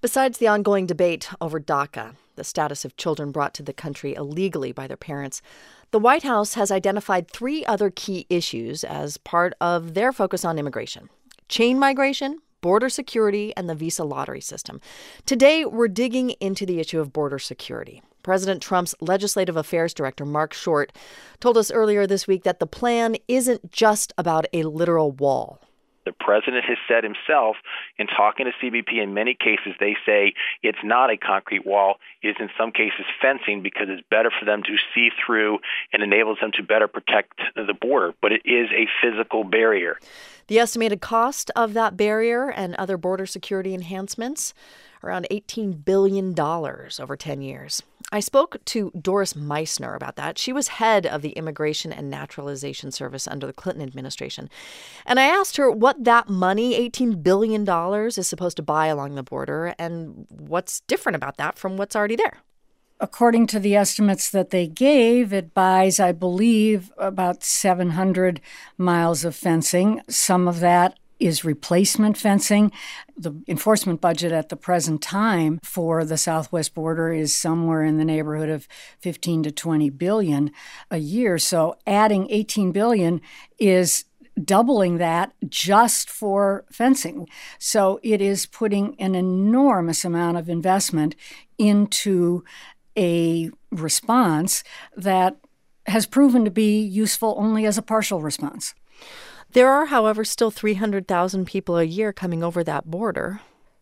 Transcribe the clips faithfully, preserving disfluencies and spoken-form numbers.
Besides the ongoing debate over DACA, the status of children brought to the country illegally by their parents, the White House has identified three other key issues as part of their focus on immigration: chain migration, border security, and the visa lottery system. Today, we're digging into the issue of border security. President Trump's Legislative Affairs Director, Mark Short, told us earlier this week that the plan isn't just about a literal wall. The president has said himself in talking to C B P, in many cases, they say it's not a concrete wall. It is in some cases fencing because it's better for them to see through and enables them to better protect the border. But it is a physical barrier. The estimated cost of that barrier and other border security enhancements, around eighteen billion dollars over ten years. I spoke to Doris Meissner about that. She was head of the Immigration and Naturalization Service under the Clinton administration. And I asked her what that money, eighteen billion dollars, is supposed to buy along the border and what's different about that from what's already there. According to the estimates that they gave, it buys, I believe, about seven hundred miles of fencing. Some of that is replacement fencing. The enforcement budget at the present time for the southwest border is somewhere in the neighborhood of fifteen to twenty billion a year. So adding eighteen billion is doubling that just for fencing. So it is putting an enormous amount of investment into a response that has proven to be useful only as a partial response. There are, however, still three hundred thousand people a year coming over that border.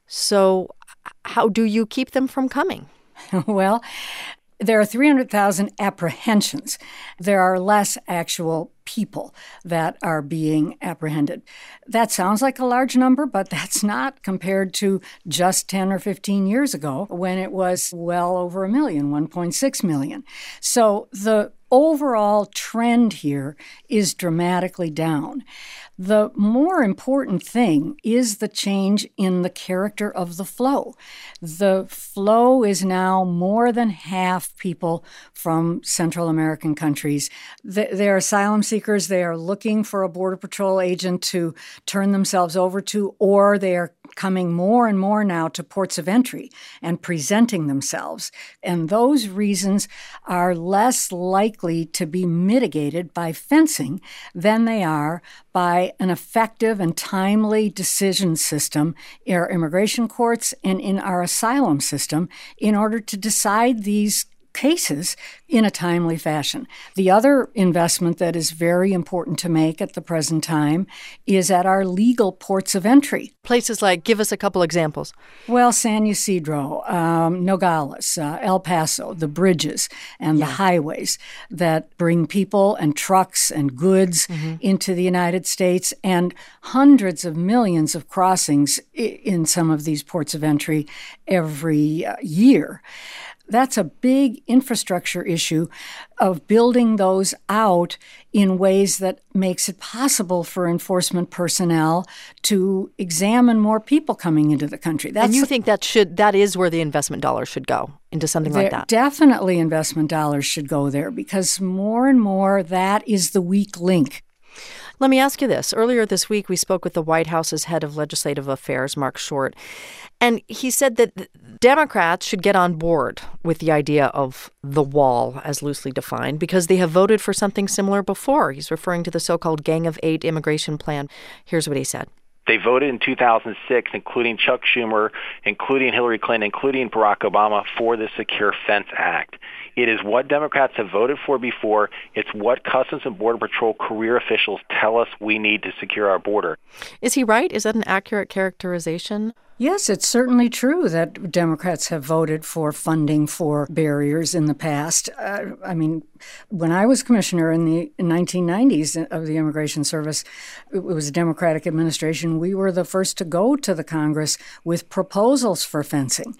So how do you keep them from coming? Well, there are three hundred thousand apprehensions. There are less actual people that are being apprehended. That sounds like a large number, but that's not compared to just ten or fifteen years ago when it was well over a million, one point six million. So the overall trend here is dramatically down. The more important thing is the change in the character of the flow. The flow is now more than half people from Central American countries. They're asylum seekers. They are looking for a Border Patrol agent to turn themselves over to, or they are coming more and more now to ports of entry and presenting themselves. And those reasons are less likely to be mitigated by fencing than they are by an effective and timely decision system in our immigration courts and in our asylum system in order to decide these cases in a timely fashion. The other investment that is very important to make at the present time is at our legal ports of entry. Places like, give us a couple examples. Well, San Ysidro, um, Nogales, uh, El Paso, the bridges and yeah. the highways that bring people and trucks and goods mm-hmm. into the United States, and hundreds of millions of crossings in some of these ports of entry every uh, year. That's a big infrastructure issue of building those out in ways that makes it possible for enforcement personnel to examine more people coming into the country. That's and you think that should that is where the investment dollars should go, into something like that? Definitely investment dollars should go there, because more and more that is the weak link. Let me ask you this. Earlier this week, we spoke with the White House's head of legislative affairs, Mark Short, and he said that Democrats should get on board with the idea of the wall, as loosely defined, because they have voted for something similar before. He's referring to the so-called Gang of Eight immigration plan. Here's what he said. They voted in two thousand six, including Chuck Schumer, including Hillary Clinton, including Barack Obama, for the Secure Fence Act. It is what Democrats have voted for before. It's what Customs and Border Patrol career officials tell us we need to secure our border. Is he right? Is that an accurate characterization? Yes, it's certainly true that Democrats have voted for funding for barriers in the past. Uh, I mean, when I was commissioner in the nineteen nineties of the Immigration Service, it was a Democratic administration. We were the first to go to the Congress with proposals for fencing.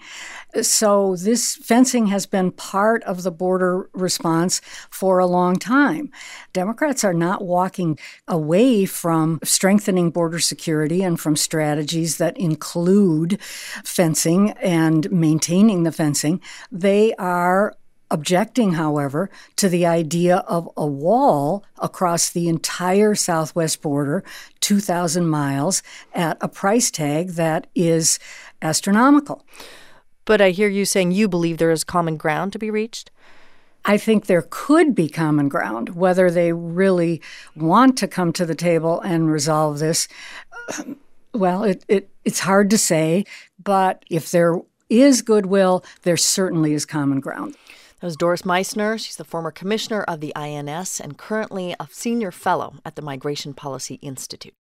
So this fencing has been part of the border response for a long time. Democrats are not walking away from strengthening border security and from strategies that include fencing and maintaining the fencing. They are objecting, however, to the idea of a wall across the entire southwest border, two thousand miles, at a price tag that is astronomical. But I hear you saying you believe there is common ground to be reached? I think there could be common ground. Whether they really want to come to the table and resolve this, well, it, it it's hard to say. But if there is goodwill, there certainly is common ground. That was Doris Meissner. She's the former commissioner of the I N S and currently a senior fellow at the Migration Policy Institute.